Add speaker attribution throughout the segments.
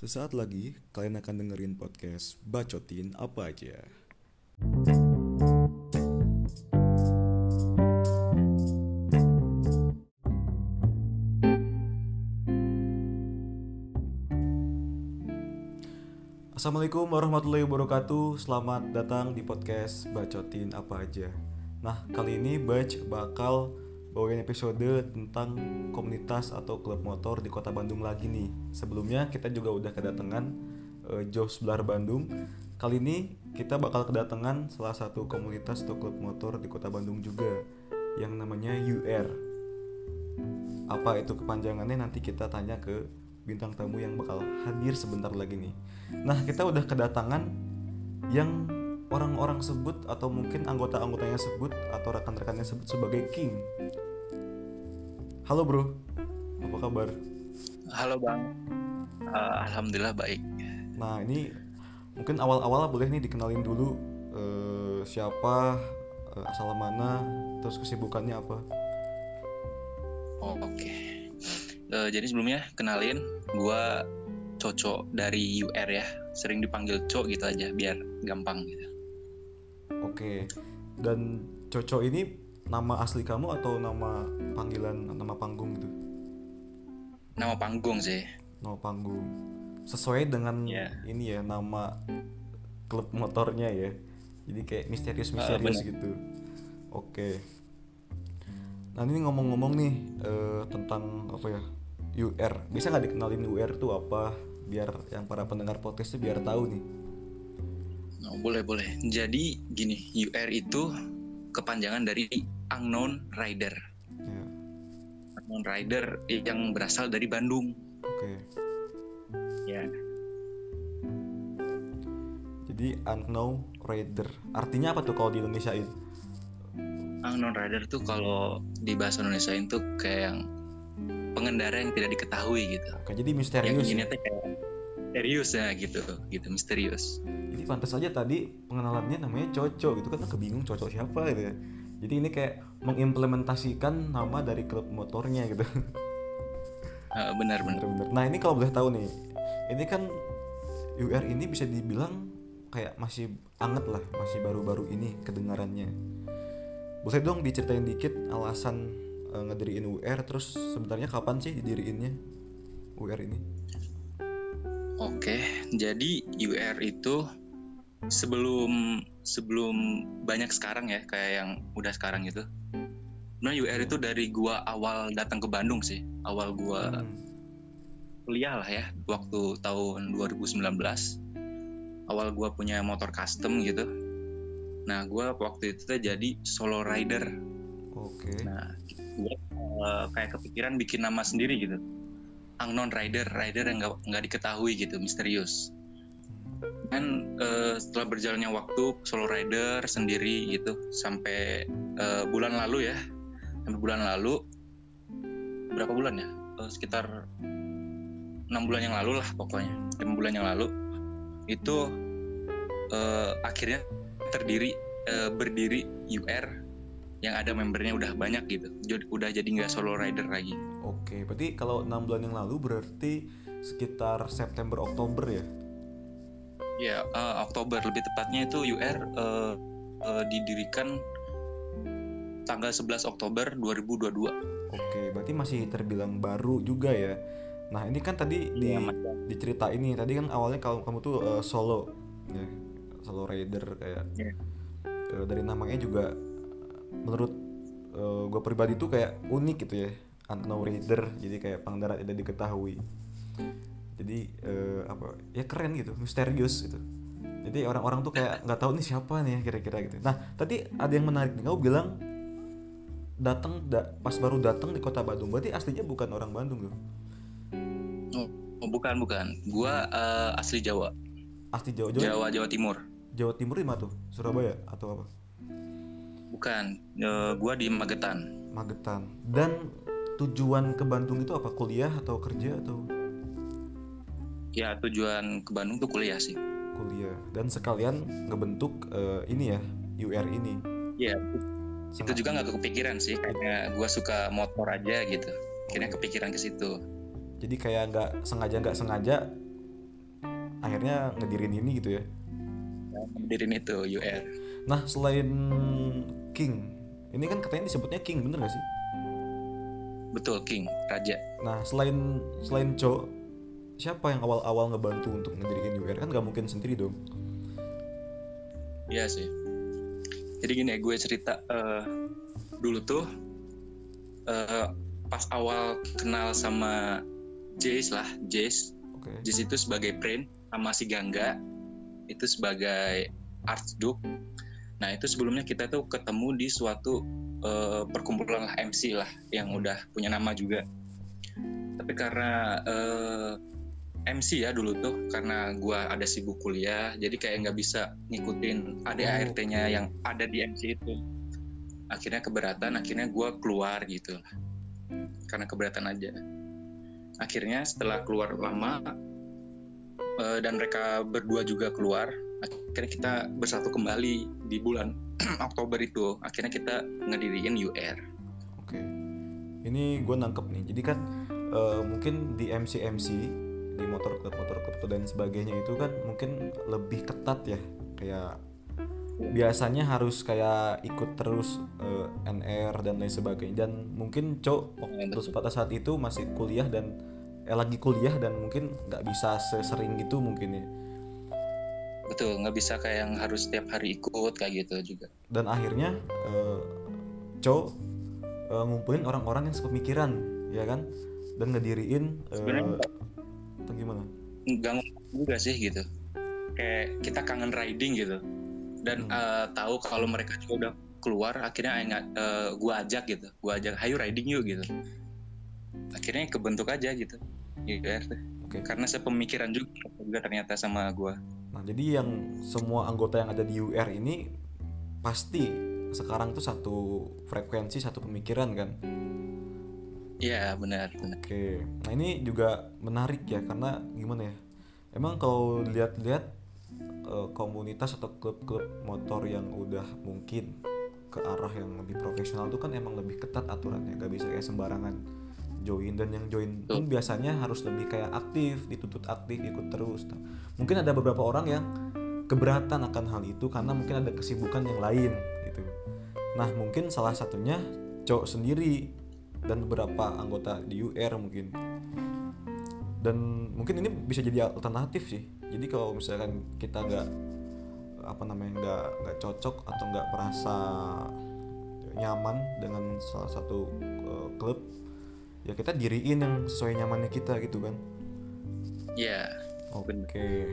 Speaker 1: Sesaat lagi kalian akan dengerin podcast Bacotin Apa Aja. Assalamualaikum warahmatullahi wabarakatuh. Selamat datang di podcast Bacotin Apa Aja. Nah, kali ini Bac bakal bawain episode tentang komunitas atau klub motor di kota Bandung lagi nih. Sebelumnya kita juga udah kedatangan Jos Blar Bandung. Kali ini kita bakal kedatangan salah satu komunitas atau klub motor di kota Bandung juga, yang namanya UR. Apa itu kepanjangannya nanti kita tanya ke bintang tamu yang bakal hadir sebentar lagi nih. Nah, kita udah kedatangan yang orang-orang sebut atau mungkin anggota-anggotanya sebut atau rekan-rekannya sebut sebagai King. Halo bro, apa kabar?
Speaker 2: Halo bang, alhamdulillah baik.
Speaker 1: Nah, ini mungkin awal-awal boleh nih dikenalin dulu siapa, asal mana, terus kesibukannya apa.
Speaker 2: Oke. Jadi sebelumnya kenalin, gua Coco dari UR ya. Sering dipanggil Co gitu aja biar gampang gitu.
Speaker 1: Oke. Dan Coco ini nama asli kamu atau nama panggilan, nama panggung gitu?
Speaker 2: Nama panggung sih.
Speaker 1: Nama panggung. Sesuai dengan ini ya, nama klub motornya ya. Jadi kayak misterius gitu. Oke. Nah, ini ngomong-ngomong nih tentang apa ya? UR. Bisa nggak dikenalin UR itu apa? Biar yang para pendengar podcast itu biar tahu nih.
Speaker 2: Oh, boleh. Jadi gini, UR itu kepanjangan dari Unknown Rider.
Speaker 1: Ya.
Speaker 2: Unknown Rider yang berasal dari Bandung.
Speaker 1: Oke.
Speaker 2: Ya.
Speaker 1: Jadi Unknown Rider. Artinya apa tuh kalau di Indonesiain?
Speaker 2: Unknown Rider tuh kalau di bahasa Indonesia itu kayak yang pengendara yang tidak diketahui gitu.
Speaker 1: Oke, jadi misterius.
Speaker 2: Yang ini tuh kayak serius ya gitu misterius.
Speaker 1: Jadi pantas aja tadi pengenalannya namanya Coco gitu kan, aku bingung Coco siapa gitu ya. Jadi ini kayak mengimplementasikan nama dari klub motornya gitu.
Speaker 2: Benar.
Speaker 1: Nah, ini kalau boleh tahu nih, ini kan UR ini bisa dibilang kayak masih anget lah, masih baru-baru ini kedengarannya. Boleh dong diceritain dikit alasan ngediriin UR, terus sebenarnya kapan sih didiriinnya UR ini?
Speaker 2: Oke, jadi UR itu sebelum banyak sekarang ya, kayak yang udah sekarang gitu. Nah, UR itu dari gua awal datang ke Bandung sih. Awal gua kuliah lah ya, waktu tahun 2019. Awal gua punya motor custom gitu. Nah, gua waktu itu jadi solo rider.
Speaker 1: Oke.
Speaker 2: Nah, gue kayak kepikiran bikin nama sendiri gitu, Unknown Rider yang nggak diketahui gitu, misterius. Dan setelah berjalannya waktu solo rider sendiri gitu sampai bulan lalu ya, berapa bulan ya, sekitar 6 bulan yang lalu lah pokoknya, 5 bulan yang lalu itu akhirnya berdiri UR yang ada membernya udah banyak gitu, udah jadi nggak solo rider lagi.
Speaker 1: Oke, berarti kalau 6 bulan yang lalu berarti sekitar September Oktober ya?
Speaker 2: Ya, Oktober lebih tepatnya itu UR didirikan tanggal 11 Oktober 2022.
Speaker 1: Oke, berarti masih terbilang baru juga ya. Nah, ini kan tadi diceritain nih, tadi kan awalnya kalau kamu tuh solo ya, solo rider kayak dari namanya juga menurut gue pribadi tuh kayak unik gitu ya, Unknown Rider, jadi kayak pengendara tidak diketahui. Jadi apa ya, keren gitu, misterius gitu. Jadi orang-orang tuh kayak nggak tahu nih siapa nih kira-kira gitu. Nah, tadi ada yang menarik nih, kamu bilang pas baru datang di kota Bandung, berarti aslinya bukan orang Bandung loh?
Speaker 2: Oh, bukan. Gua asli Jawa.
Speaker 1: Asli Jawa
Speaker 2: Timur.
Speaker 1: Jawa Timur di mana tuh? Surabaya atau apa?
Speaker 2: Bukan, gua di Magetan.
Speaker 1: Dan tujuan ke Bandung itu apa? Kuliah atau kerja atau?
Speaker 2: Ya, tujuan ke Bandung tuh kuliah sih.
Speaker 1: Kuliah. Dan sekalian ngebentuk ini ya, UR ini.
Speaker 2: Iya. Itu juga nggak kepikiran sih, karena gua suka motor aja gitu. Akhirnya kepikiran ke situ.
Speaker 1: Jadi kayak nggak sengaja akhirnya ngedirin ini gitu ya.
Speaker 2: Ngedirin itu UR.
Speaker 1: Nah selain King, ini kan katanya disebutnya King, bener gak sih?
Speaker 2: Betul, King, raja.
Speaker 1: Nah selain Cho, siapa yang awal-awal ngebantu untuk ngediriin UR? Kan gak mungkin sendiri dong.
Speaker 2: Iya sih. Jadi gini ya, gue cerita dulu tuh pas awal kenal sama Jace.
Speaker 1: Okay.
Speaker 2: Jace itu sebagai Prince, sama si Gangga itu sebagai Archduke. Nah itu sebelumnya kita tuh ketemu di suatu perkumpulan lah, MC lah, yang udah punya nama juga. Tapi karena MC ya dulu tuh, karena gue ada sibuk kuliah, jadi kayak nggak bisa ngikutin ADART-nya yang ada di MC itu. Akhirnya keberatan, akhirnya gue keluar gitu lah, karena keberatan aja. Akhirnya setelah keluar lama dan mereka berdua juga keluar, akhirnya kita bersatu kembali di bulan Oktober itu. Akhirnya kita ngediriin UR.
Speaker 1: Oke. Ini gue nangkep nih. Jadi kan mungkin di MC di motor klub dan sebagainya itu kan mungkin lebih ketat ya, kayak biasanya harus kayak ikut terus NR dan lain sebagainya. Dan mungkin terus pada saat itu masih kuliah dan lagi kuliah dan mungkin nggak bisa sesering gitu mungkin ya.
Speaker 2: Betul, nggak bisa kayak yang harus setiap hari ikut kayak gitu juga.
Speaker 1: Dan akhirnya ngumpulin orang-orang yang sepemikiran, ya kan, dan ngediriin atau gimana?
Speaker 2: Nggak juga sih gitu. Kayak kita kangen riding gitu. Dan tahu kalau mereka juga udah keluar, akhirnya gue ajak gitu. Gue ajak, ayo riding yuk gitu. Akhirnya kebentuk aja gitu. UR.
Speaker 1: Okay.
Speaker 2: Karena sepemikiran juga ternyata sama gue.
Speaker 1: Nah, jadi yang semua anggota yang ada di UR ini pasti sekarang tuh satu frekuensi, satu pemikiran kan?
Speaker 2: Iya, benar.
Speaker 1: Oke. Nah, ini juga menarik ya, karena gimana ya? Emang kalau lihat-lihat komunitas atau klub-klub motor yang udah mungkin ke arah yang lebih profesional tuh kan emang lebih ketat aturannya, gak bisa kayak sembarangan join. Dan yang join pun biasanya harus lebih kayak aktif, dituntut aktif, ikut terus. Nah, mungkin ada beberapa orang yang keberatan akan hal itu karena mungkin ada kesibukan yang lain gitu. Nah mungkin salah satunya Cok sendiri dan beberapa anggota di UR mungkin. Dan mungkin ini bisa jadi alternatif sih. Jadi kalau misalkan kita nggak cocok atau nggak merasa nyaman dengan salah satu klub, ya kita diriin yang sesuai nyamannya kita gitu kan.
Speaker 2: Iya.
Speaker 1: Oke.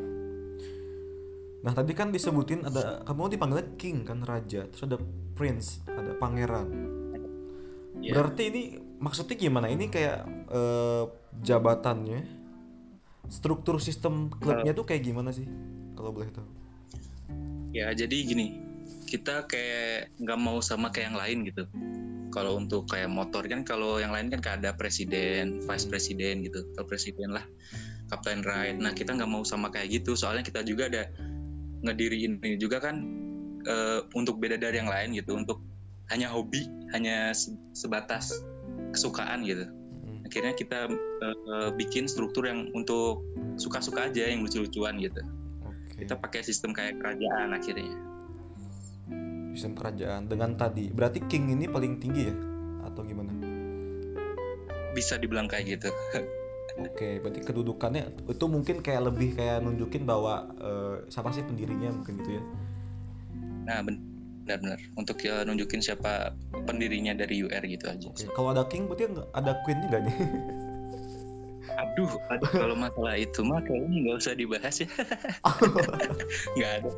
Speaker 1: Nah tadi kan disebutin ada, kamu dipanggilnya King kan, raja, terus ada Prince, ada pangeran. Yeah. Berarti ini maksudnya gimana? Ini kayak jabatannya, struktur sistem klubnya tuh kayak gimana sih? Kalau boleh tahu.
Speaker 2: Ya jadi gini, kita kayak nggak mau sama kayak yang lain gitu. Kalau untuk kayak motor kan, kalau yang lain kan kayak ada presiden, vice presiden gitu. Kalau presiden lah, captain ride. Nah kita nggak mau sama kayak gitu, soalnya kita juga ada ngediriin ini juga kan untuk beda dari yang lain gitu, untuk hanya hobi, hanya sebatas kesukaan gitu. Akhirnya kita bikin struktur yang untuk suka-suka aja, yang lucu-lucuan gitu. Okay. Kita pakai sistem kayak kerajaan akhirnya.
Speaker 1: Sistem kerajaan dengan tadi, berarti king ini paling tinggi ya atau gimana?
Speaker 2: Bisa dibilang kayak gitu.
Speaker 1: Oke, berarti kedudukannya itu mungkin kayak lebih kayak nunjukin bahwa siapa sih pendirinya mungkin gitu ya.
Speaker 2: Nah benar-benar untuk nunjukin siapa pendirinya dari UR gitu aja.
Speaker 1: Oke. Kalau ada king berarti ada queen-nya nggak nih?
Speaker 2: Aduh, kalau masalah itu mah kayaknya nggak usah dibahas ya. Nggak ada.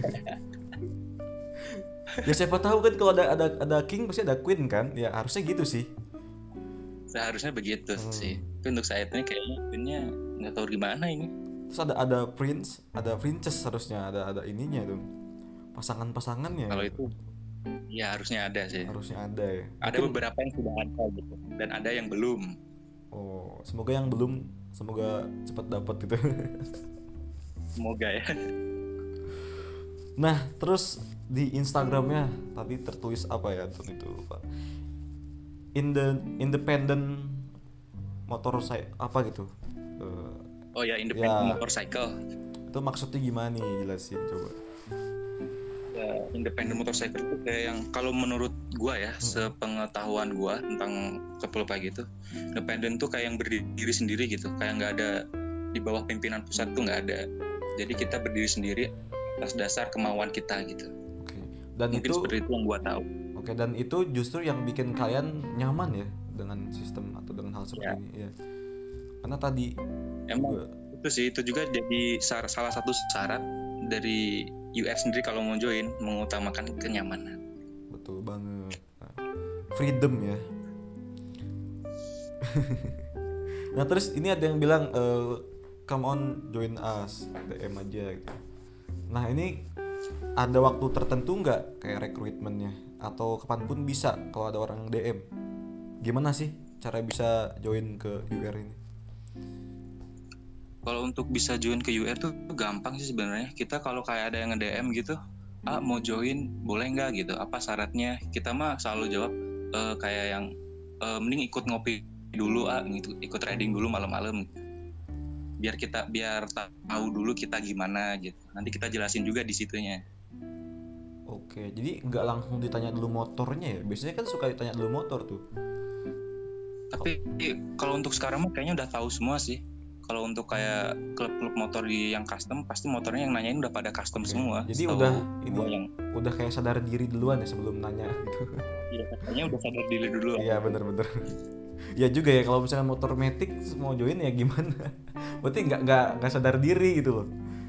Speaker 1: Ya siapa tahu kan kalau ada king pasti ada queen kan, ya harusnya gitu sih.
Speaker 2: Seharusnya begitu sih. Tapi untuk saat ini kayaknya queennya nggak tahu gimana ini.
Speaker 1: Terus ada prince, ada princess, harusnya ada ininya tuh, pasangannya.
Speaker 2: Kalau itu ya harusnya ada sih.
Speaker 1: Harusnya ada ya.
Speaker 2: Ada beberapa yang sudah ada gitu, dan ada yang belum.
Speaker 1: Oh, semoga yang belum cepat dapat gitu.
Speaker 2: Semoga ya.
Speaker 1: Nah, terus di Instagramnya tadi tertulis apa ya tuh itu Pak? Independent motor saya apa gitu.
Speaker 2: Oh ya, independent
Speaker 1: Ya,
Speaker 2: motorcycle.
Speaker 1: itu maksudnya gimana nih, jelasin coba.
Speaker 2: Ya, independent motorcycle itu kayak yang kalau menurut gua ya, sepengetahuan gua tentang klub kayak gitu, independent tuh kayak yang berdiri sendiri gitu, kayak nggak ada di bawah pimpinan pusat tuh nggak ada. Jadi kita berdiri sendiri atas dasar kemauan kita gitu.
Speaker 1: Oke. Dan
Speaker 2: Mungkin
Speaker 1: itu
Speaker 2: seperti itu yang gua tahu.
Speaker 1: oke, dan itu justru yang bikin kalian nyaman ya dengan sistem atau dengan hal seperti
Speaker 2: Ya.
Speaker 1: ini ya. Karena tadi
Speaker 2: Emang
Speaker 1: juga
Speaker 2: itu sih, itu juga jadi salah satu syarat dari UR sendiri kalau mau join, mengutamakan kenyamanan.
Speaker 1: betul banget. Nah, freedom ya. Nah terus ini ada yang bilang come on join us, DM aja gitu. Nah ini ada waktu tertentu nggak kayak rekrutmennya atau kapanpun bisa kalau ada orang DM? Gimana sih cara bisa join ke UR ini?
Speaker 2: Kalau untuk bisa join ke UR tuh gampang sih sebenarnya. Kita kalau kayak ada yang nge-DM gitu, mau join boleh nggak gitu? Apa syaratnya? Kita mah selalu jawab kayak yang mending ikut ngopi dulu gitu, ikut riding dulu malam-malam. Biar tahu dulu kita gimana gitu. Nanti kita jelasin juga di situnya.
Speaker 1: Oke, jadi nggak langsung ditanya dulu motornya ya? Biasanya kan suka ditanya dulu motor tuh.
Speaker 2: Tapi kalau untuk sekarang mah kayaknya udah tahu semua sih. Kalau untuk kayak klub-klub motor yang custom, pasti motornya yang nanyain udah pada custom semua.
Speaker 1: Jadi udah kayak sadar diri duluan ya sebelum nanya gitu.
Speaker 2: Iya, katanya udah sadar diri dulu.
Speaker 1: Iya bener-bener. Ya juga ya kalau misalnya motor matic mau join ya gimana? Berarti nggak sadar diri gitu loh.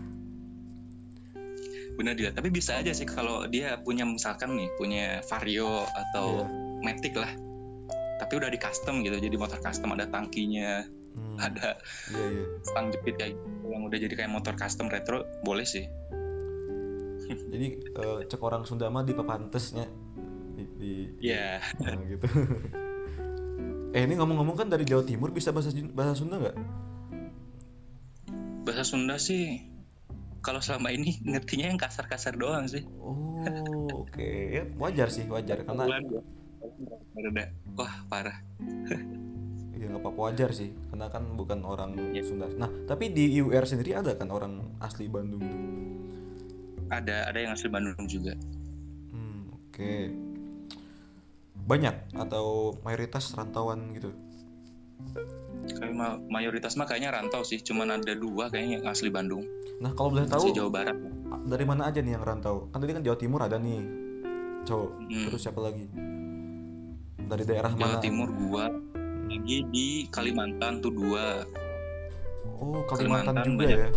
Speaker 2: Bener dia. Tapi bisa aja sih kalau dia punya misalkan nih punya Vario atau Matic lah. Tapi udah di custom gitu. Jadi motor custom ada tangkinya, ada stang jepit kayak gitu, yang udah jadi kayak motor custom retro, boleh sih.
Speaker 1: Jadi cek orang Sunda mah di papantesnya
Speaker 2: Iya.
Speaker 1: Nah, gitu. Ini ngomong-ngomong kan dari Jawa Timur, bisa bahasa Sunda nggak?
Speaker 2: Bahasa Sunda sih kalau selama ini ngertinya yang kasar-kasar doang sih.
Speaker 1: Oh, oke. Ya, wajar karena
Speaker 2: wah parah.
Speaker 1: ya nggak apa-apa, wajar sih karena kan bukan orang Sunda. Nah tapi di UR sendiri ada kan orang asli Bandung tuh?
Speaker 2: Ada yang asli Bandung juga.
Speaker 1: Oke. Banyak atau mayoritas rantauan gitu?
Speaker 2: Kayak mayoritas mah kayaknya rantau sih, cuman ada 2 kayaknya yang asli Bandung.
Speaker 1: Nah kalau boleh tahu
Speaker 2: Jawa Barat.
Speaker 1: Dari mana aja nih yang rantau? Kan tadi kan Jawa Timur ada nih cowok. Terus siapa lagi? Dari daerah mana?
Speaker 2: Jawa Timur 2. Lagi di Kalimantan tuh 2.
Speaker 1: Oh Kalimantan juga ya?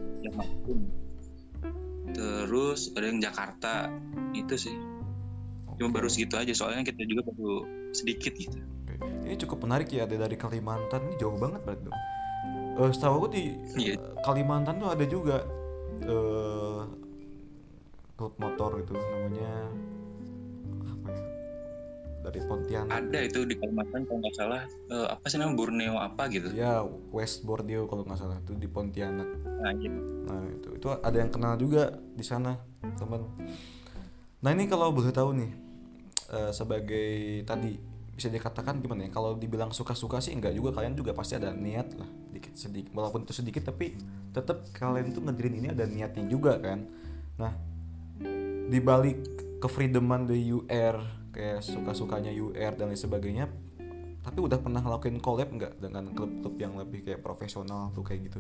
Speaker 2: Terus ada yang Jakarta. Itu sih. Cuma baru segitu aja, soalnya kita juga baru sedikit gitu.
Speaker 1: Ini cukup menarik ya, ada dari Kalimantan. Ini jauh banget berarti dong. Setahu aku di Kalimantan tuh ada juga klub motor itu namanya apa ya, dari Pontianak.
Speaker 2: Ada itu di Kalimantan kalau nggak salah, apa sih namanya, Borneo apa gitu
Speaker 1: ya, West Borneo kalau nggak salah, itu di Pontianak.
Speaker 2: Nah
Speaker 1: itu ada yang kenal juga di sana teman. Nah ini kalau boleh tahu nih, sebagai tadi bisa dikatakan gimana ya, kalau dibilang suka-suka sih enggak juga, kalian juga pasti ada niat lah sedikit, walaupun itu sedikit tapi tetap kalian tuh ngejarin ini ada niatnya juga kan. Nah dibalik kefreedoman di UR, kayak suka-sukanya UR dan lain sebagainya, tapi udah pernah ngelakuin collab nggak dengan klub-klub yang lebih kayak profesional tuh kayak gitu?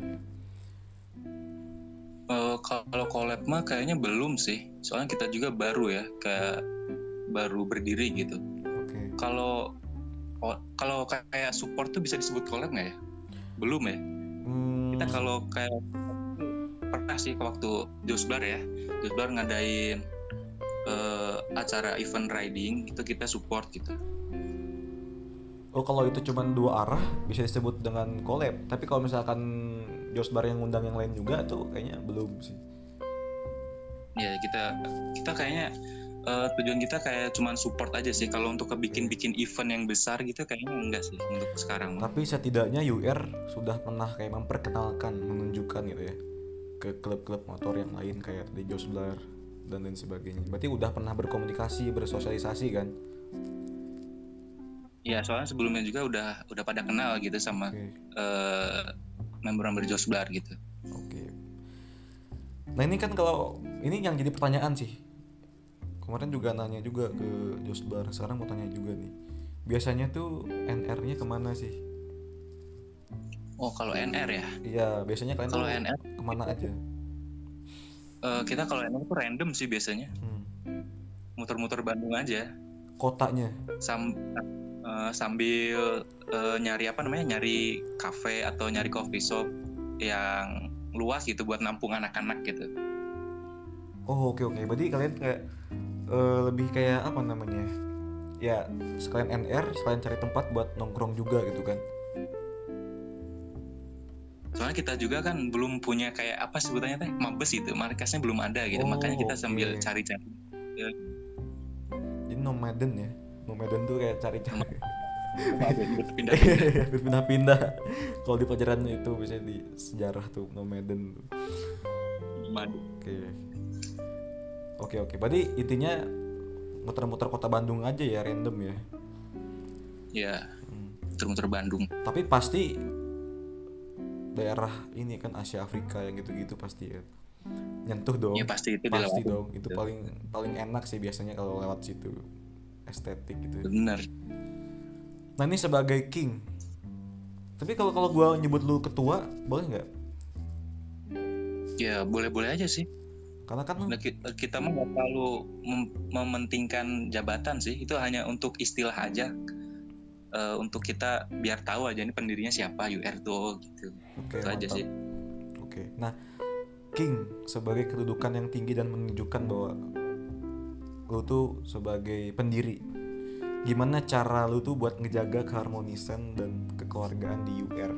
Speaker 2: Kalau collab mah kayaknya belum sih, soalnya kita juga baru ya, kayak baru berdiri gitu. Kalau kayak support tuh bisa disebut collab nggak ya? Belum ya. Kita kalau kayak pernah sih waktu Josbar ngadain acara event riding, itu kita support gitu.
Speaker 1: Oh kalau itu cuma 2 arah bisa disebut dengan collab. Tapi kalau misalkan Josbar yang ngundang yang lain juga tuh kayaknya belum sih.
Speaker 2: Ya kita kayaknya tujuan kita kayak cuman support aja sih. Kalau untuk bikin event yang besar gitu kayaknya enggak sih untuk sekarang.
Speaker 1: Tapi setidaknya UR sudah pernah kayak memperkenalkan, menunjukkan gitu ya ke klub-klub motor yang lain kayak di Josbar dan lain sebagainya. Berarti udah pernah berkomunikasi, bersosialisasi kan?
Speaker 2: Iya, soalnya sebelumnya juga udah pada kenal gitu sama member Josblar gitu.
Speaker 1: Oke. Nah ini kan kalau ini yang jadi pertanyaan sih. Kemarin juga nanya juga ke Josbar, sekarang mau tanya juga nih. Biasanya tuh NR-nya kemana sih?
Speaker 2: Oh kalau NR ya?
Speaker 1: Iya, biasanya kalian
Speaker 2: Kalau
Speaker 1: tuh
Speaker 2: NR
Speaker 1: kemana aja?
Speaker 2: kita kalau NR tuh random sih biasanya, muter-muter Bandung aja.
Speaker 1: Kotanya?
Speaker 2: Sambil nyari nyari kafe atau nyari coffee shop yang luas gitu buat nampung anak-anak gitu.
Speaker 1: Oh oke. Berarti kalian kayak lebih kayak apa namanya? Ya sekalian NR, sekalian cari tempat buat nongkrong juga gitu kan?
Speaker 2: Soalnya kita juga kan belum punya kayak apa sebutannya teh, mabes gitu, markasnya belum ada gitu, makanya kita sambil cari-cari.
Speaker 1: Jadi nomaden ya? Nomaden tuh kayak cari-cari.
Speaker 2: Pindah-pindah.
Speaker 1: Kalau di pelajaran itu biasanya di sejarah tuh nomaden tuh. Oke. Berarti intinya muter-muter kota Bandung aja ya, random ya?
Speaker 2: Ya, muter-muter Bandung.
Speaker 1: Tapi pasti daerah ini kan Asia Afrika yang gitu-gitu pasti ya. Nyentuh dong.
Speaker 2: Ya pasti itu
Speaker 1: dong. Itu paling enak sih biasanya kalau lewat situ. Estetik gitu.
Speaker 2: Bener.
Speaker 1: Nah ini sebagai king. Tapi kalau gua nyebut lu ketua, boleh nggak?
Speaker 2: Ya boleh-boleh aja sih.
Speaker 1: Karena kan
Speaker 2: kita mah nggak terlalu mementingkan jabatan sih. Itu hanya untuk istilah aja. Untuk kita biar tahu aja ini pendirinya siapa, UR tuh gitu.
Speaker 1: Oke,
Speaker 2: itu aja sih.
Speaker 1: Oke. Nah, king sebagai kedudukan yang tinggi dan menunjukkan bahwa lu tuh sebagai pendiri. Gimana cara lu tuh buat ngejaga keharmonisan dan kekeluargaan di UR?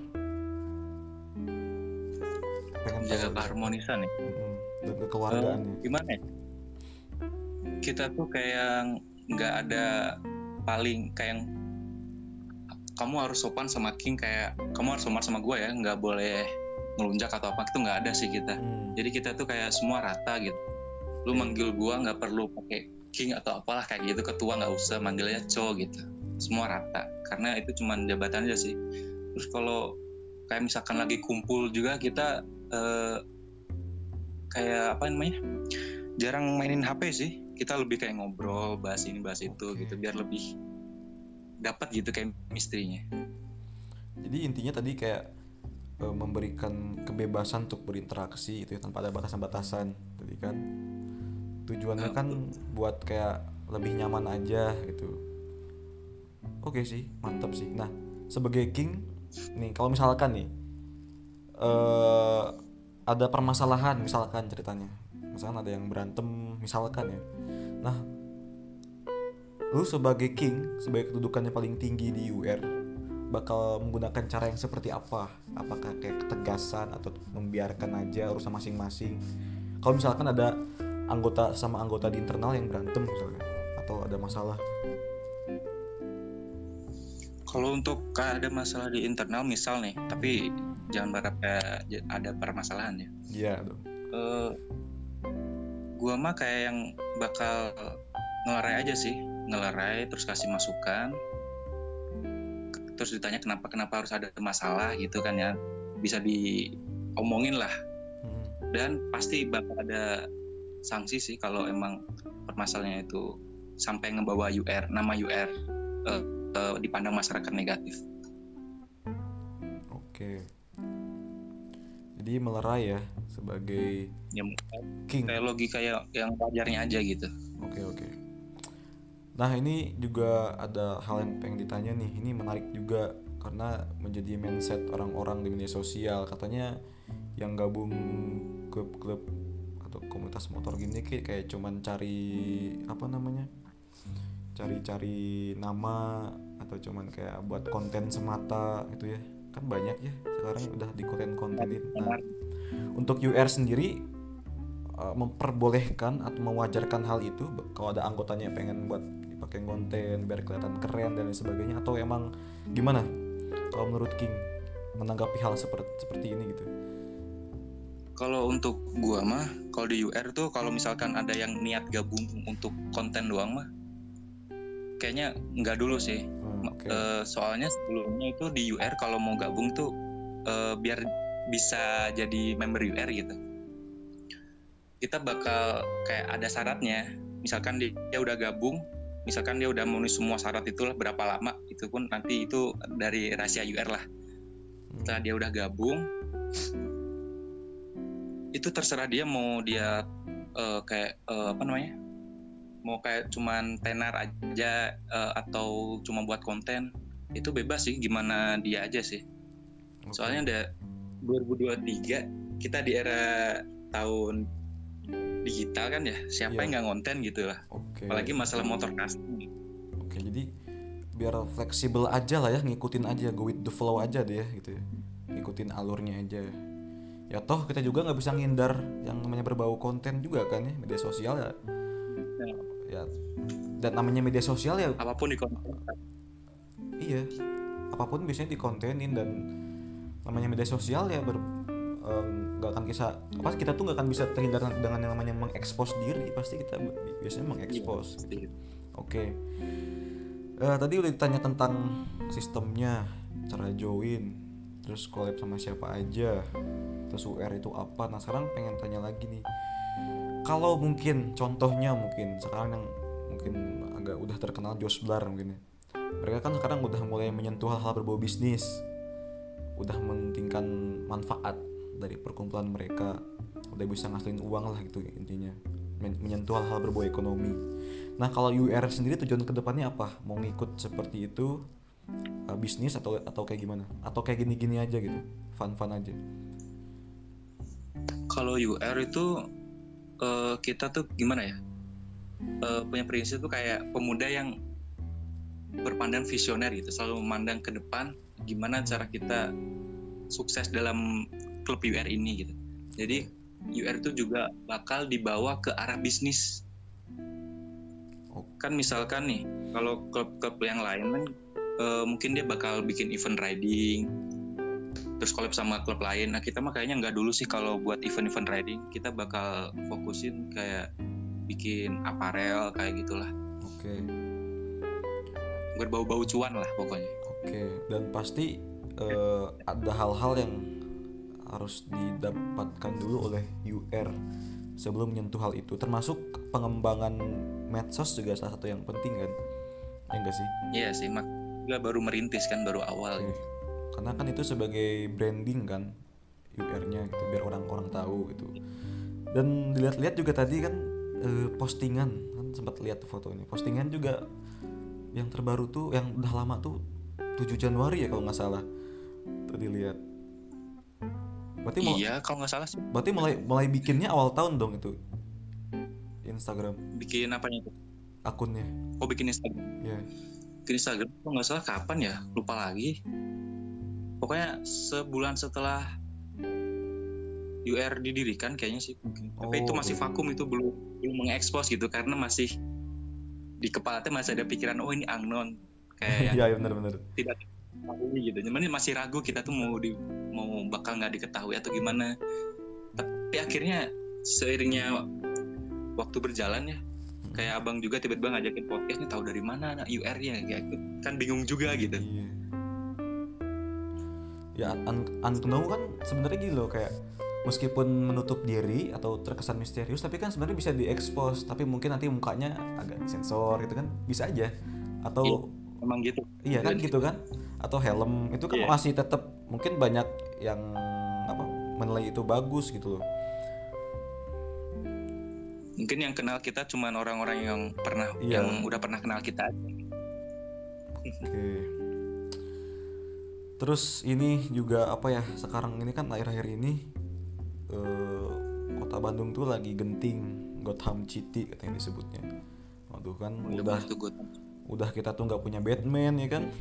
Speaker 2: Menjaga keharmonisan ya.
Speaker 1: Dan kekeluargaannya.
Speaker 2: Gimana ya? Kita tuh kayak nggak ada paling kayak kamu harus sopan sama King, kayak kamu harus sopan sama gue ya, nggak boleh ngelunjak atau apa, itu nggak ada sih kita. Jadi kita tuh kayak semua rata gitu. Lu manggil gue nggak perlu pakai King atau apalah kayak gitu, ketua nggak usah, manggilnya Co gitu. Semua rata, karena itu cuma jabatan aja sih. Terus kalau kayak misalkan lagi kumpul juga kita kayak apa namanya, jarang mainin HP sih. Kita lebih kayak ngobrol, bahas ini bahas itu gitu, biar lebih dapat gitu kayak misterinya.
Speaker 1: Jadi intinya tadi kayak memberikan kebebasan untuk berinteraksi itu ya, tanpa ada batasan-batasan tadi kan. Tujuannya kan buat kayak lebih nyaman aja gitu. Oke sih, mantap sih. Nah, sebagai king nih, kalau misalkan nih ada permasalahan misalkan ceritanya. Misalkan ada yang berantem misalkan ya. Nah, lu sebagai king, sebagai kedudukannya paling tinggi di UR, bakal menggunakan cara yang seperti apa? Apakah kayak ketegasan atau membiarkan aja urusan masing-masing? Kalau misalkan ada anggota di internal yang berantem misalnya, atau ada masalah?
Speaker 2: Kalau untuk ada masalah di internal misal nih, tapi jangan berharap ada permasalahan ya.
Speaker 1: Iya dong.
Speaker 2: Gua mah kayak yang bakal ngelerai aja sih, ngelerai terus kasih masukan, terus ditanya kenapa harus ada masalah gitu kan ya, bisa diomongin lah. Dan pasti bakal ada sanksi sih kalau emang permasalahannya itu sampai ngebawa nama UR dipandang masyarakat negatif.
Speaker 1: Oke. Jadi melerai ya sebagai king.
Speaker 2: Kayak logika yang wajarnya aja gitu.
Speaker 1: Oke. Nah ini juga ada hal yang pengen ditanya nih. Ini menarik juga karena menjadi mindset orang-orang di media sosial. Katanya yang gabung klub-klub atau komunitas motor gini kayak cuman cari cari nama atau cuman kayak buat konten semata gitu ya. Kan banyak ya sekarang udah di konten-kontenin. Nah, untuk UR sendiri memperbolehkan atau mewajarkan hal itu kalau ada anggotanya yang pengen buat dipakai konten biar kelihatan keren dan sebagainya, atau emang gimana kalau menurut King menanggapi hal seperti ini gitu?
Speaker 2: Kalau untuk gua mah, kalau di UR tuh kalau misalkan ada yang niat gabung untuk konten doang mah kayaknya nggak dulu sih. Soalnya sebelumnya itu di UR kalau mau gabung tuh biar bisa jadi member UR gitu, kita bakal kayak ada syaratnya. Misalkan dia udah gabung, misalkan dia udah memenuhi semua syarat itulah, berapa lama itu pun nanti itu dari rahasia UR lah. Setelah dia udah gabung, itu terserah dia mau dia mau kayak cuman tenar aja atau cuma buat konten, itu bebas sih, gimana dia aja sih. Soalnya ada 2023, kita di era tahun digital kan ya, siapa yang nggak ngonten gitu lah. Apalagi masalah motor custom.
Speaker 1: Jadi biar fleksibel aja lah ya, ngikutin aja, go with the flow aja deh gitu ya, ngikutin alurnya aja. Ya toh kita juga nggak bisa ngindar yang namanya berbau konten juga kan ya, media sosial ya. Ya, dan namanya media sosial ya
Speaker 2: apapun di konten.
Speaker 1: Iya, apapun biasanya dikontenin, dan namanya media sosial ya nggak akan kita tuh nggak akan bisa terhindar dengan yang namanya mengekspos diri. Pasti kita biasanya mengekspos. Oke. Tadi udah ditanya tentang sistemnya, cara join, terus collab sama siapa aja, terus UR itu apa. Nah sekarang pengen tanya lagi nih, kalau mungkin contohnya mungkin sekarang yang mungkin agak udah terkenal Josblar mungkin ya, mereka kan sekarang udah mulai menyentuh hal-hal berbau bisnis, udah mementingkan manfaat dari perkumpulan mereka, udah bisa ngasilin uang lah gitu intinya, menyentuh hal-hal berbau ekonomi. Nah kalau UR sendiri tujuan kedepannya apa? Mau ngikut seperti itu, bisnis atau kayak gimana? Atau kayak gini-gini aja gitu, fun-fun aja?
Speaker 2: Kalau UR itu kita tuh gimana ya, punya prinsip tuh kayak pemuda yang berpandang visioner gitu, selalu memandang ke depan gimana cara kita sukses dalam klub UR ini gitu. Jadi UR itu juga bakal dibawa ke arah bisnis. Kan misalkan nih, kalau klub-klub yang lain kan mungkin dia bakal bikin event riding, terus collab sama klub lain. Nah kita mah kayaknya nggak dulu sih kalau buat event-event riding. Kita bakal fokusin kayak bikin aparel kayak gitulah.
Speaker 1: Oke.
Speaker 2: Berbau-bau cuan lah pokoknya.
Speaker 1: Oke. Dan pasti ada hal-hal yang harus didapatkan dulu oleh UR sebelum menyentuh hal itu. Termasuk pengembangan medsos juga salah satu yang penting kan? Ya enggak sih?
Speaker 2: Iya sih, juga baru merintis kan, baru awal.
Speaker 1: Gitu. Karena kan itu sebagai branding kan UR-nya gitu, biar orang-orang tahu gitu. Dan dilihat-lihat juga tadi kan postingan, kan sempat lihat fotonya. Postingan juga yang terbaru tuh, yang udah lama tuh 7 Januari ya kalau nggak salah. Tadi lihat. Berarti
Speaker 2: iya kalau nggak salah sih.
Speaker 1: Berarti mulai bikinnya awal tahun dong itu Instagram.
Speaker 2: Bikin apanya itu?
Speaker 1: Akunnya.
Speaker 2: Oh bikin Instagram.
Speaker 1: Iya.
Speaker 2: Bikin Instagram kalau nggak salah kapan ya? Lupa lagi. Pokoknya sebulan setelah UR didirikan kayaknya sih. Tapi itu masih vakum, itu belum mengekspos gitu, karena masih di kepala masih ada pikiran ini unknown kayak
Speaker 1: iya benar-benar
Speaker 2: tidak diketahui gitu. Cuman masih ragu kita tuh mau bakal nggak diketahui atau gimana. Tapi akhirnya seiringnya waktu berjalan ya, kayak abang juga tiba-tiba ngajakin podcast nih, tahu dari mana UR-nya kayak kan bingung juga gitu.
Speaker 1: Iya. Ya unknown kan sebenarnya gitu loh, kayak meskipun menutup diri atau terkesan misterius, tapi kan sebenarnya bisa diekspos, tapi mungkin nanti mukanya agak disensor gitu kan, bisa aja. Atau
Speaker 2: emang gitu.
Speaker 1: Iya kan gitu kan? Atau helm itu kan masih tetap mungkin banyak yang menilai itu bagus gitu loh.
Speaker 2: Mungkin yang kenal kita cuman orang-orang yang yang udah pernah kenal kita aja.
Speaker 1: Oke. Terus ini juga sekarang ini kan akhir-akhir ini kota Bandung tuh lagi genting Gotham City katanya disebutnya. Waduh kan udah kita tuh nggak punya Batman ya kan.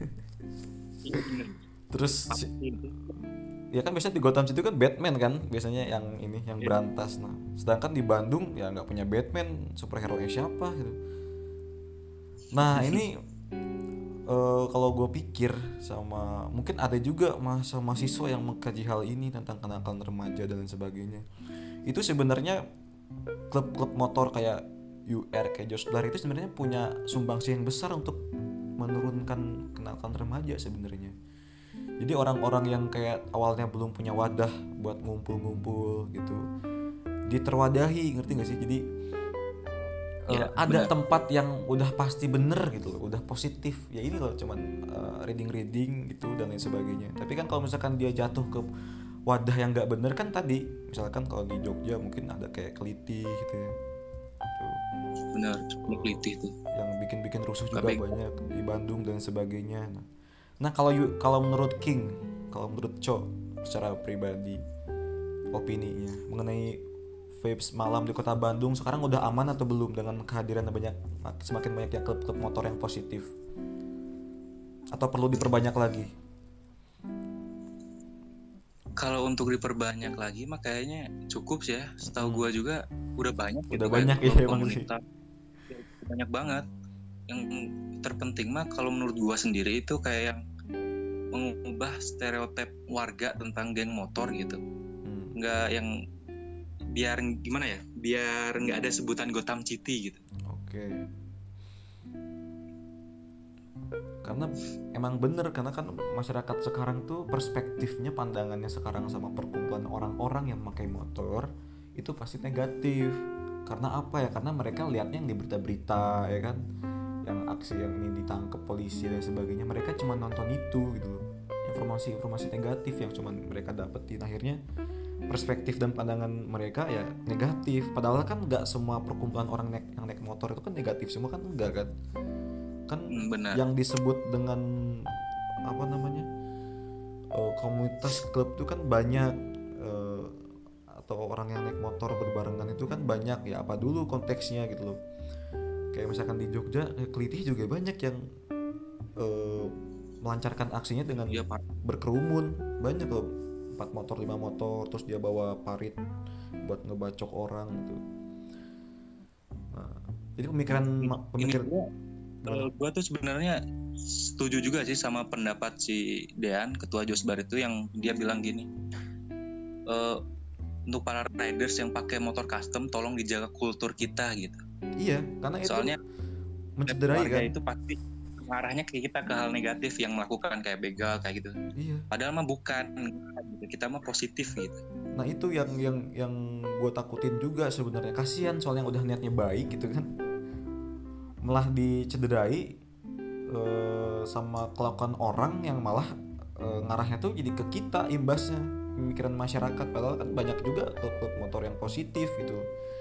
Speaker 1: Terus ya kan biasanya di Gotham City kan Batman kan biasanya yang berantas. Nah sedangkan di Bandung ya nggak punya Batman, superhero siapa gitu. Nah ini kalau gue pikir sama mungkin ada juga mahasiswa yang mengkaji hal ini tentang kenakalan remaja dan lain sebagainya. Itu sebenarnya klub-klub motor kayak UR, kayak Josblar itu sebenarnya punya sumbangsi yang besar untuk menurunkan kenakalan remaja sebenarnya. Jadi orang-orang yang kayak awalnya belum punya wadah buat ngumpul-ngumpul gitu, dia terwadahi, ngerti gak sih? Jadi
Speaker 2: Iya,
Speaker 1: ada
Speaker 2: benar.
Speaker 1: tempat yang udah pasti bener gitu loh, udah positif. Ya ini loh cuman reading gitu dan lain sebagainya. Tapi kan kalau misalkan dia jatuh ke wadah yang nggak bener kan tadi, misalkan kalau di Jogja mungkin ada kayak Kelitih gitu ya. Tuh,
Speaker 2: Benar, cukup teliti tuh.
Speaker 1: yang bikin-bikin rusuh juga
Speaker 2: KPK.
Speaker 1: banyak di Bandung dan sebagainya. Nah, kalau menurut King, kalau menurut Co secara pribadi, opininya mengenai vapes malam di kota Bandung sekarang udah aman atau belum dengan kehadiran semakin banyaknya klub-klub motor yang positif, atau perlu diperbanyak lagi?
Speaker 2: Kalau untuk diperbanyak lagi mah kayaknya cukup sih ya. Setahu gua juga udah banyak
Speaker 1: Udah
Speaker 2: gitu kayak
Speaker 1: banyak ya
Speaker 2: klub
Speaker 1: emang sih.
Speaker 2: komunitas. Banyak banget. Yang terpenting mah kalau menurut gua sendiri itu kayak yang mengubah stereotip warga tentang geng motor gitu. Nggak yang biar gimana ya? Biar nggak ada sebutan Gotham City gitu.
Speaker 1: Oke. Karena emang bener, karena kan masyarakat sekarang tuh perspektifnya, pandangannya sekarang sama perkumpulan orang-orang yang pakai motor itu pasti negatif. Karena apa ya? Karena mereka lihatnya yang di berita-berita ya kan, yang aksi yang ini ditangkap polisi dan sebagainya, mereka cuma nonton itu gitu loh, informasi-informasi negatif yang cuma mereka dapetin. Akhirnya perspektif dan pandangan mereka ya negatif, padahal kan nggak semua perkumpulan orang yang naik motor itu kan negatif semua, kan enggak kan. Kan
Speaker 2: Benar.
Speaker 1: yang disebut dengan apa namanya, komunitas klub itu kan banyak, eh, atau orang yang naik motor berbarengan itu kan banyak ya, apa dulu konteksnya gitu loh. Kayak misalkan di Jogja, Kelitih juga banyak yang eh, melancarkan aksinya dengan
Speaker 2: Iya, Pak.
Speaker 1: berkerumun, banyak loh, 4 motor 5 motor, terus dia bawa parit buat ngebacok orang gitu. Nah, jadi
Speaker 2: Ini
Speaker 1: pemikir
Speaker 2: gua,
Speaker 1: gimana?
Speaker 2: gue tuh sebenarnya setuju juga sih sama pendapat si Dean, ketua Josbar itu, yang dia bilang gini, "Eh, untuk para riders yang pakai motor custom tolong dijaga kultur kita gitu.
Speaker 1: Iya, karena itu
Speaker 2: Soalnya
Speaker 1: mencederai
Speaker 2: warga
Speaker 1: kan.
Speaker 2: itu pasti arahnya ke kita, ke hal negatif yang melakukan kayak begal kayak gitu.
Speaker 1: Iya.
Speaker 2: Padahal mah bukan gitu. Kita mah positif gitu.
Speaker 1: Nah itu yang gue takutin juga sebenarnya. Kasihan soalnya yang udah niatnya baik gitu kan, malah dicederai sama kelakuan orang yang malah ngarahnya tuh jadi ke kita imbasnya, pemikiran masyarakat. Padahal kan banyak juga klub-klub motor yang positif gitu.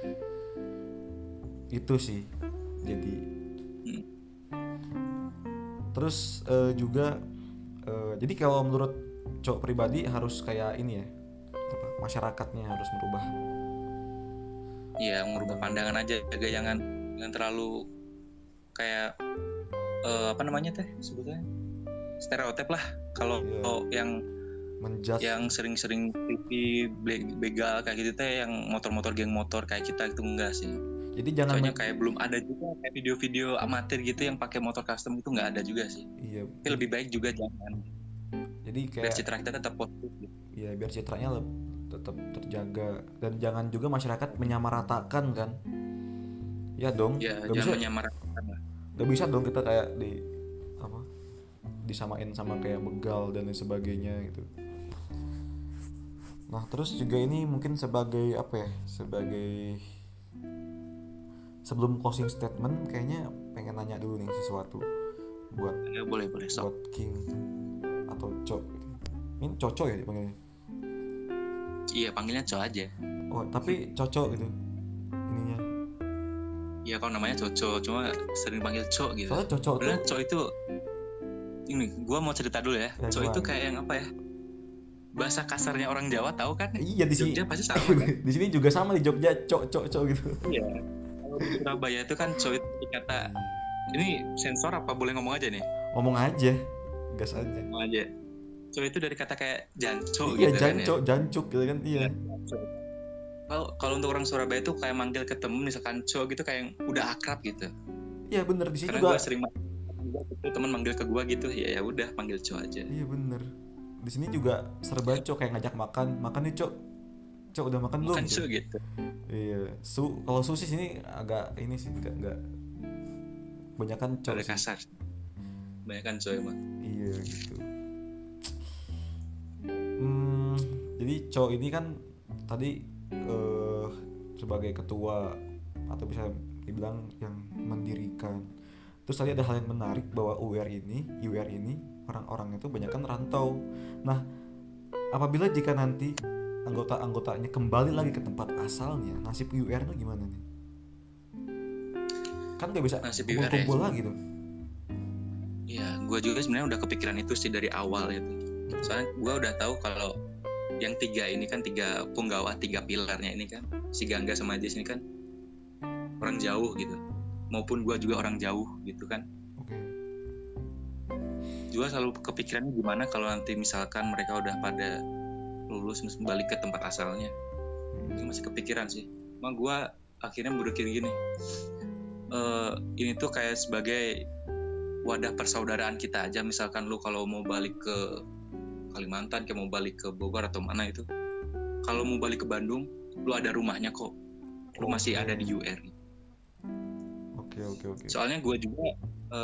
Speaker 1: Itu sih. Jadi terus juga jadi kalau menurut Cok pribadi harus kayak ini ya, apa, masyarakatnya harus merubah
Speaker 2: Iya, merubah pandangan aja, jangan terlalu kayak apa namanya teh sebetulnya stereotip lah. Kalau yang
Speaker 1: menjudge.
Speaker 2: yang sering-sering TV begal kayak gitu teh, yang motor-motor geng motor kayak kita itu enggak sih.
Speaker 1: Jadi jangan
Speaker 2: Soalnya kayak belum ada juga kayak video-video amatir gitu yang pakai motor custom, itu nggak ada juga sih.
Speaker 1: iya.
Speaker 2: Tapi lebih baik juga jangan.
Speaker 1: Jadi
Speaker 2: Biar
Speaker 1: kayak
Speaker 2: citra kita tetap positif gitu.
Speaker 1: ya biar citranya tetap terjaga, dan jangan juga masyarakat menyamaratakan kan. Ya dong,
Speaker 2: Ya,
Speaker 1: gak bisa,
Speaker 2: jangan menyamaratakan lah.
Speaker 1: gak bisa dong kita kayak apa disamain sama kayak begal dan lain sebagainya gitu. Nah terus juga ini mungkin sebagai apa ya, sebagai sebelum closing statement, kayaknya pengen nanya dulu nih sesuatu buat
Speaker 2: Ya, boleh sok.
Speaker 1: buat King atau Cok gitu. Ini Coco ya dipanggilnya?
Speaker 2: Iya, panggilnya Co aja.
Speaker 1: Oh tapi Coco gitu ininya.
Speaker 2: Iya, kalau namanya Coco, cuma sering panggil Co gitu.
Speaker 1: Soalnya Coco tuh,
Speaker 2: Co itu ini, gua mau cerita dulu ya.
Speaker 1: Ya,
Speaker 2: Co itu
Speaker 1: gimana?
Speaker 2: kayak yang apa ya? Bahasa kasarnya orang Jawa, tahu kan?
Speaker 1: Iya di sini.
Speaker 2: Jogja pasti sama kan?
Speaker 1: Di sini juga sama, di Jogja Cok gitu.
Speaker 2: Iya. Kalau di Surabaya itu kan Co itu kata, ini sensor apa boleh ngomong aja nih?
Speaker 1: Ngomong aja, gas aja.
Speaker 2: Ngomong aja. Co itu dari kata kayak janco
Speaker 1: Iya
Speaker 2: gitu kan ya.
Speaker 1: jancuk gitu kan. Iya.
Speaker 2: Kalau untuk orang Surabaya itu kayak manggil ke temen misalkan Co gitu kayak yang udah akrab gitu.
Speaker 1: Iya bener, di sini
Speaker 2: Karena
Speaker 1: juga.
Speaker 2: gue sering temen manggil ke gue gitu, ya udah panggil Co aja.
Speaker 1: Iya bener. Di sini juga serba Cok, kayak ngajak makan nih Cok. Cok udah makan belum?
Speaker 2: Bukan Co gitu.
Speaker 1: Iya. Kalau Su sih sini agak ini sih, enggak banyakan Cok.
Speaker 2: Ada kasar. Banyak kan Co emang.
Speaker 1: Iya gitu. Jadi cowok ini kan tadi sebagai ketua atau bisa dibilang yang mendirikan. Terus tadi ada hal yang menarik bahwa UR ini orang-orang itu banyak kan rantau. Nah, apabila jika nanti anggota-anggotanya kembali lagi ke tempat asalnya, nasib UR itu gimana nih? Kan gak bisa
Speaker 2: Nasib
Speaker 1: kumpul-kumpul
Speaker 2: UR ya.
Speaker 1: lagi tuh.
Speaker 2: Iya, gue juga sebenarnya udah kepikiran itu sih dari awal itu. Soalnya gue udah tahu kalau yang tiga ini kan, tiga punggawa, tiga pilarnya ini kan, si Gangga sama Jess ini kan orang jauh gitu. Maupun gue juga orang jauh gitu kan.
Speaker 1: Oke.
Speaker 2: Juga selalu kepikirannya gimana kalau nanti misalkan mereka udah pada lulus terus balik ke tempat asalnya. Itu masih kepikiran sih. Emang gue akhirnya berpikir gini, ini tuh kayak sebagai wadah persaudaraan kita aja. Misalkan lu kalau mau balik ke Kalimantan, kayak mau balik ke Bogor atau mana itu, kalau mau balik ke Bandung, lu ada rumahnya kok, lu masih ada di UR.
Speaker 1: Oke.
Speaker 2: Soalnya gue juga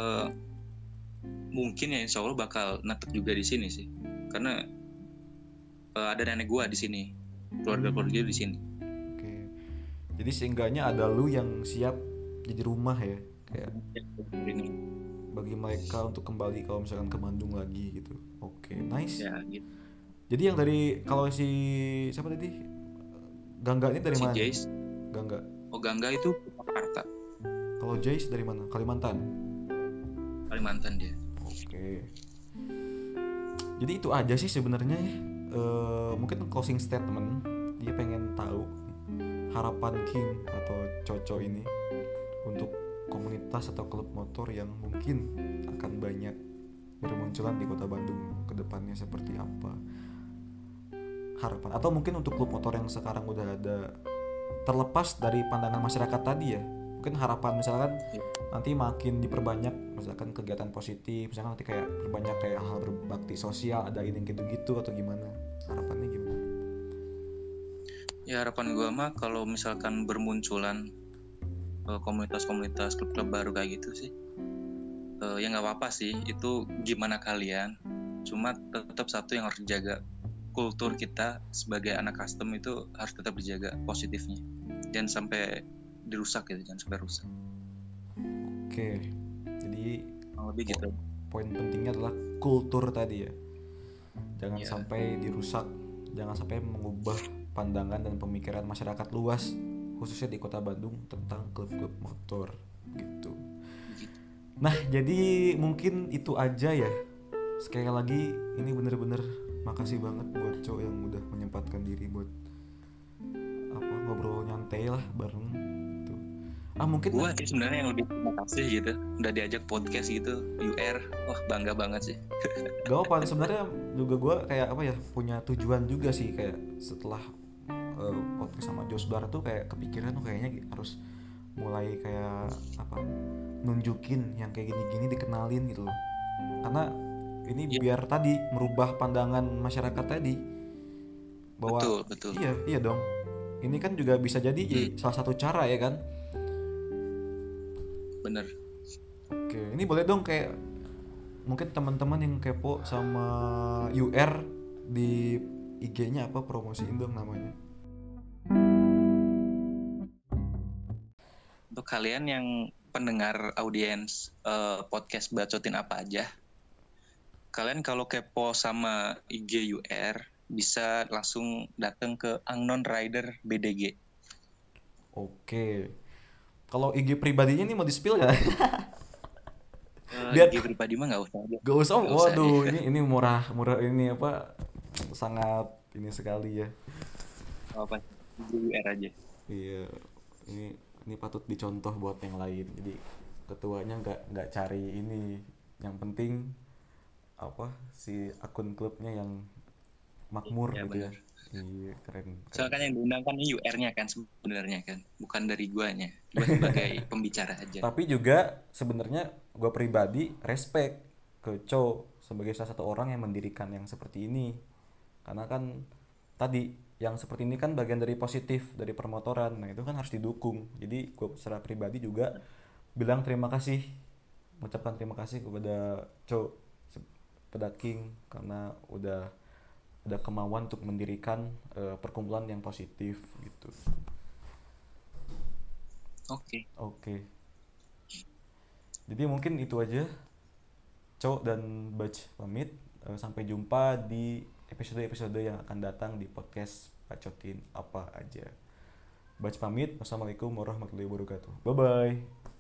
Speaker 2: mungkin ya insya Allah bakal netep juga di sini sih, karena ada nenek gue di sini, keluarga di sini.
Speaker 1: Oke. Jadi seenggaknya ada lu yang siap jadi rumah ya, kayak
Speaker 2: Ini
Speaker 1: bagi mereka untuk kembali kalau misalkan ke Bandung lagi gitu. Oke, nice.
Speaker 2: ya gitu.
Speaker 1: Jadi yang dari kalau si siapa tadi? Gangga ini dari
Speaker 2: Si
Speaker 1: mana? nih?
Speaker 2: Jace,
Speaker 1: Gangga.
Speaker 2: oh Gangga itu Jakarta,
Speaker 1: Kalau Jace dari mana? Kalimantan.
Speaker 2: Kalimantan dia.
Speaker 1: Oke. Jadi itu aja sih sebenarnya ya. Mungkin closing statement, dia pengen tahu harapan King atau Coco ini untuk komunitas atau klub motor yang mungkin akan banyak bermunculan di Kota Bandung ke depannya seperti apa harapan, atau mungkin untuk klub motor yang sekarang udah ada, terlepas dari pandangan masyarakat tadi ya, mungkin harapan misalkan nanti makin diperbanyak misalkan kegiatan positif, misalkan nanti kayak berbanyak kayak hal berbakti sosial, ada ini gitu-gitu, atau gimana harapannya gimana?
Speaker 2: Ya harapan gue mah kalau misalkan bermunculan komunitas-komunitas klub-klub baru kayak gitu sih, ya nggak apa-apa sih, itu gimana kalian, cuma tetap satu yang harus dijaga, kultur kita sebagai anak custom itu harus tetap dijaga positifnya, jangan sampai dirusak gitu, jangan sampai rusak.
Speaker 1: Oke, jadi
Speaker 2: Lebih gitu.
Speaker 1: poin pentingnya adalah kultur tadi ya, jangan
Speaker 2: Ya.
Speaker 1: sampai dirusak, jangan sampai mengubah pandangan dan pemikiran masyarakat luas khususnya di Kota Bandung tentang klub-klub motor gitu. Nah, jadi mungkin itu aja ya. Sekali lagi ini bener-bener makasih banget buat cowok yang udah menyempatkan diri buat ngobrol nyantai lah bareng gitu. Mungkin
Speaker 2: Gue sih sebenarnya yang lebih terima kasih gitu, udah diajak podcast gitu UR, wah bangga banget sih.
Speaker 1: gak apa, sebenarnya juga gue kayak punya tujuan juga sih, kayak setelah podcast sama Josbar tuh kayak kepikiran tuh kayaknya harus mulai kayak nunjukin yang kayak gini-gini dikenalin gitu loh, karena ini biar tadi merubah pandangan masyarakat tadi bahwa
Speaker 2: betul.
Speaker 1: iya dong, ini kan juga bisa jadi salah satu cara ya kan.
Speaker 2: Bener.
Speaker 1: Oke, ini boleh dong kayak mungkin teman-teman yang kepo sama UR di IG-nya promosiin dong namanya.
Speaker 2: Untuk kalian yang pendengar audiens podcast Bacotin Apa Aja, kalian kalau kepo sama IG UR bisa langsung datang ke Unknown Rider BDG.
Speaker 1: Oke. Kalau IG pribadinya nih mau di-spill nggak?
Speaker 2: IG pribadi mah nggak usah aja.
Speaker 1: Gak usah. Waduh, ini murah ini sangat ini sekali ya.
Speaker 2: Apa? UR aja.
Speaker 1: Iya. Ini patut dicontoh buat yang lain. Jadi ketuanya nggak cari ini. Yang penting si akun klubnya yang makmur gitu
Speaker 2: bener.
Speaker 1: ya. Iya, keren.
Speaker 2: Soalnya kan yang diundang kan UR-nya kan sebenarnya kan, bukan dari guanya. Gua sebagai pembicara aja.
Speaker 1: Tapi juga sebenarnya gue pribadi respect ke Cho sebagai salah satu orang yang mendirikan yang seperti ini, karena kan tadi yang seperti ini kan bagian dari positif dari permotoran, nah itu kan harus didukung. Jadi gue secara pribadi juga bilang mengucapkan terima kasih kepada Cho, kepada King, karena udah ada kemauan untuk mendirikan perkumpulan yang positif gitu.
Speaker 2: Oke.
Speaker 1: Oke. Jadi mungkin itu aja. Cowok dan Baj pamit. Sampai jumpa di episode-episode yang akan datang di podcast Bacotin Apa Aja. Baj pamit. Wassalamualaikum warahmatullahi wabarakatuh. Bye bye.